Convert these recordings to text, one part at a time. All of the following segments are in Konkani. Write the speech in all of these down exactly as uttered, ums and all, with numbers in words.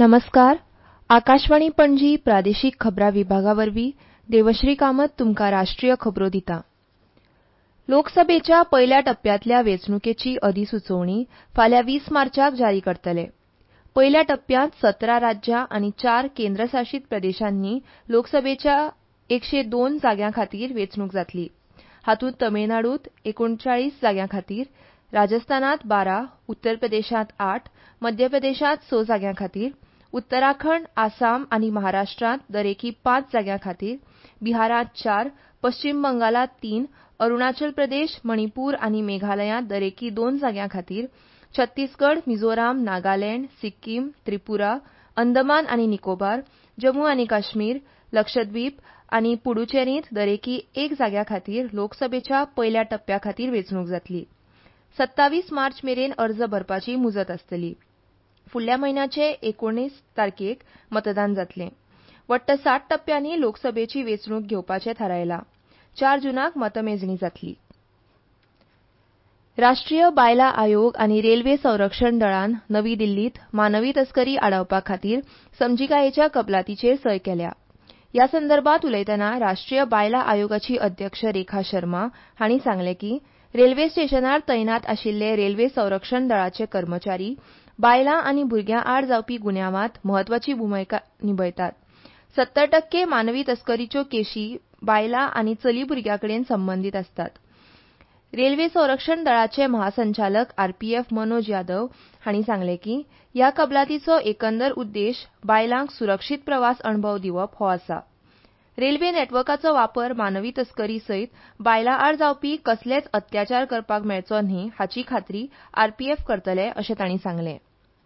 नमस्कार. आकाशवाणी पणजी प्रादेशीक खबरां विभागावरवीं देवश्री कामत तुमकां राष्ट्रीय खबरो दिता. लोकसभेच्या पयल्या टप्प्यांतल्या वेंचणुकेची अधिसुचोवणी फाल्यां वीस मार्चाक जारी करतले. पयल्या टप्प्यांत सतरा राज्यां आनी चार केंद्रशासीत प्रदेशांनी लोकसभेच्या एकशे दोन जाग्यां खातीर वेंचणूक जातली. हातूंत तमिळनाडूंत एकुणचाळीस जाग्यां खातीर, राजस्थानांत बारा, उत्तर प्रदेशांत आठ, मध्य प्रदेशांत स जाग्यां खातीर, उत्तराखंड, आसाम आनी महाराष्ट्रांत दरेकी पांच जाग्यां खातीर, बिहारांत चार, पश्चीम बंगालांत तीन, अरुणाचल प्रदेश, मणिपूर आनी मेघालयांत दरेकी दोन जाग्यां खातीर, छत्तीसगड, मिझोराम, नागालँड, सिक्कीम, त्रिपुरा, अंदमान आनी निकोबार, जम्मू आनी काश्मीर, लक्षद्वीप आनी पुडुचेरींत दरेकी एक जाग्या खातीर लोकसभेच्या पयल्या टप्प्या खातीर वेंचणूक जातली. सत्तावीस मार्च मेरेन अर्ज भरपाची मुजत आसतली. फुडल्या म्हयन्याचे एकुणीस तारखेक मतदान जातलें. वट्ट साठ टप्प्यांनी लोकसभेची वेंचणूक घेवपाचें थारायलां. चार जूनाक मतमेजणी जातली. राष्ट्रीय बायलां आयोग आनी रेल्वे संरक्षण दळान नवी दिल्लींत मानवी तस्करी आडावपा खातीर समजिकायेच्या कबलातीचेर सय केल्या. ह्या संदर्भांत उलयतना राष्ट्रीय बायलां आयोगाची अध्यक्ष रेखा शर्मा हांणी सांगलें की रेल्वे स्टेशनार तैनात आशिल्ले रेल्वे संरक्षण दळाचे कर्मचारी बायलां आनी भुरग्यां आड जावपी गुन्यांवांत म्हत्वाची भुमिका निभयतात. सत्तर टक्के मानवी तस्करीच्यो केशी बायलां आनी चली भुरग्यां कडेन संबंदीत आसतात. रेल्वे संरक्षण दळाचे महासंचालक आरपीएफ मनोज यादव हांणी सांगलें की ह्या कबलातीचो एकंदर उद्देश बायलांक सुरक्षीत प्रवास अणभव दिवप हो आसा. रेल्वे नॅटवर्काचो वापर मानवी तस्करी सयत बायलां आड जावपी कसलेच अत्याचार करपाक मेळचो न्हय हाची खात्री आरपीएफ करतले अशें तांणी सांगलें.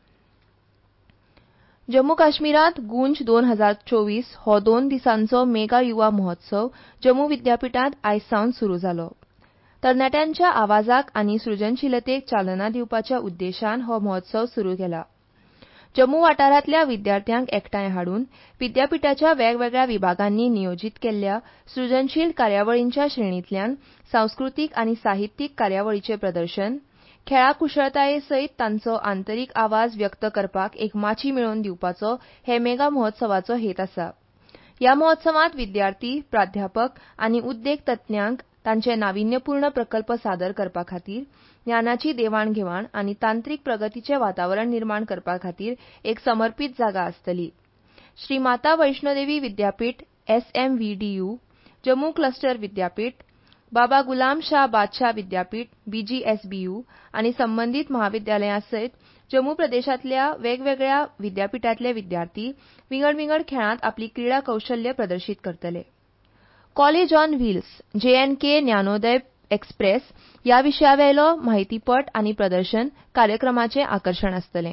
जम्मू काश्मीरांत गुंज दोन हजार चोवीस हो दोन दिसांचो मेगा युवा महोत्सव जम्मू विद्यापीठांत आयज सावन सुरू जालो. तरणाट्यांच्या आवाजाक आनी सृजनशीलतेक चालना दिवपाच्या उद्देशान हो महोत्सव सुरू केला. जम्मू वाठारांतल्या विद्यार्थ्यांक एकठांय हाडून विद्यापीठाच्या वेगवेगळ्या विभागांनी नियोजीत केल्ल्या सृजनशील कार्यावळींच्या श्रेणींतल्यान सांस्कृतीक आनी साहित्यीक कार्यावळीचें प्रदर्शन, खेळा कुशळटाये सयत तांचो आंतरीक आवाज व्यक्त करपाक एक माची मेळोवन दिवपाचो हे मेगा महोत्सवाचो हेत आसा. ह्या महोत्सवांत विद्यार्थी, प्राध्यापक आनी उद्देग तज्ञांक तांचे नाविन्यपूर्ण प्रकल्प सादर करपा खातीर, ज्ञानाची देवाण घेवाण आनी तांत्रीक प्रगतीचें वातावरण निर्माण करपा खातीर एक समर्पीत जागा आसतली. श्री माता वैष्णोदेवी विद्यापीठ एसएमव्हीडीयू, जम्मू क्लस्टर विद्यापीठ, बाबा गुलाम शाह बादशाह विद्यापीठ बीजीएसबीयू आनी संबंदीत महाविद्यालयां सयत जम्मू प्रदेशांतल्या वेगवेगळ्या विद्यापीठांतले विद्यार्थी विंगड विंगड खेळांत आपली क्रीडा कौशल्य प्रदर्शीत करतले. College on wheels JNK Gyanodaya express ह्या विशयावेलो म्हायतीपट आनी प्रदर्शन कार्यक्रमाचें आकर्शण आसतलें.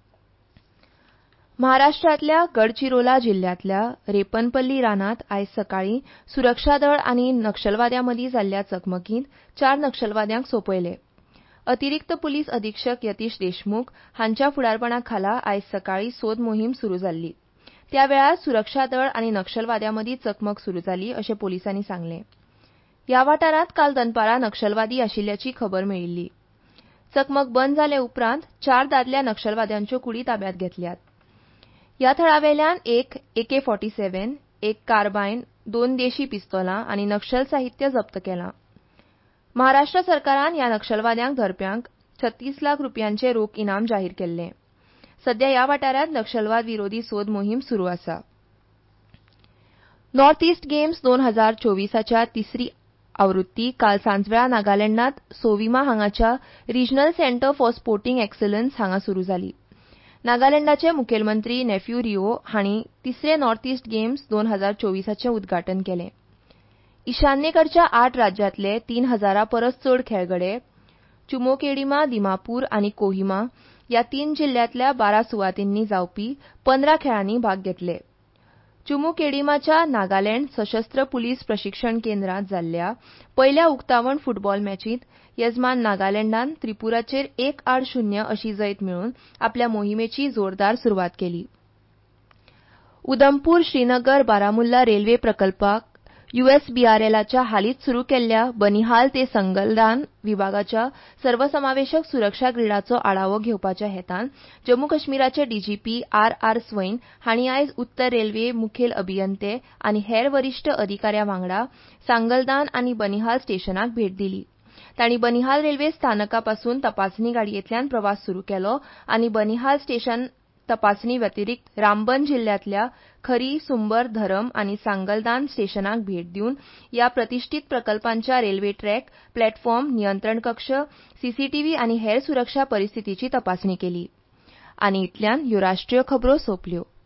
महाराष्ट्रांतल्या गडचिरोला जिल्ल्यांतल्या रेपनपल्ली रानांत आयज सकाळीं सुरक्षा दळ आनी नक्षलवाद्यां मदीं जाल्ल्या चकमकींत चार नक्षलवाद्यांक सोंपयले. अतिरिक्त पुलीस अधीक्षक यतीश देशमुख हांच्या फुडारपणा खाला आयज सकाळीं सोद मोहीम सुरू जाल्ली. त्या वेळार सुरक्षा दळ आनी नक्षलवाद्यां मदीं चकमक सुरू जाली अशें पुलिसांनी सांगलें. ह्या वाठारांत काल दनपारां नक्षलवादी आशिल्ल्याची खबर मेळिल्ली. चकमक बंद जाले उपरांत चार दादल्या नक्षलवाद्यांच्यो कुडी ताब्यांत घेतल्यात. ह्या थळावेल्यान एक एके सत्तर, एक कार्बायन, दोन देशी पिस्तोलां आनी नक्षल साहित्य जप्त केलां. महाराष्ट्र सरकारान ह्या नक्षलवाद्यांक धरप्यांक छत्तीस लाख रुपयांचें रोख इनाम जाहीर केल्लें. सध्या ह्या वाठारांत नक्षलवाद विरोधी सोद मोहीम सुरू आसा. नॉर्थ इस्ट गेम्स दोन हजार चोवीसच्या तिसरी आवृत्ती काल सांजवेळा नागालँडांत सोविमा हांगाच्या regional centre for sporting excellence हांगा सुरू जाली. नागालँडाचे मुखेलमंत्री नेफ्यू रिओ हांणी तिसरे नॉर्थ इस्ट गेम्स दोन हजार चोवीसचें उद्घाटन केलें. ईशान्येकडच्या आठ राज्यांतले तीन हजारा परस चड खेळगडे चुमोकेडिमा, दिमापूर आनी कोहिमा ह्या तीन जिल्ल्यांतल्या बारा सुवातींनी जावपी पंदरा खेळांनी भाग घेतले. चुमोकेडिमाच्या नागालँड सशस्त्र पुलीस प्रशिक्षण केंद्रांत जाल्ल्या पयल्या उक्तावण फुटबॉल मॅचींत येजमान नागालँडान त्रिपुराचेर एक आड शून्य अशी जैत मेळोवन आपल्या मोहिमेची जोरदार सुरवात केली. उधमपूर, श्रीनगर, बारामुल्ला रेल्वे प्रकल्पाक यूएसबीआरएलच्या हालींच सुरू केल्ल्या बनिहाल ते संगलदान विभागाच्या सर्वसमावेशक सुरक्षा ग्रीडाचो आढावो घेवपाच्या हेतान जम्मू काश्मीराचे डीजीपी आर आर स्वैन हांणी आयज उत्तर रेल्वे मुखेल अभियंते आनी हेर वरिश्ठ अधिकाऱ्यां वांगडा सांगलदान आनी बनिहाल स्टेशनाक भेट दिली. तांणी बनिहाल रेल्वे स्थानकापासून तपासणी गाडयेंतल्यान प्रवास सुरू केलो आनी बनिहाल स्टेशन तपासणी व्यतिरिक्त रामबन जिल्ल्यांतल्या खरी, सुंबर, धरम आनी सांगलदान स्टेशनाक भेट दिवन ह्या प्रतिश्ठीत प्रकल्पांच्या रेल्वे ट्रॅक, प्लॅटफॉर्म, नियंत्रण कक्ष, सीसीटीव्ही आनी हेर सुरक्षा परिस्थितीची तपासणी केली. आनी इतल्यान ह्यो राष्ट्रीय खबरो सोंपल्यो.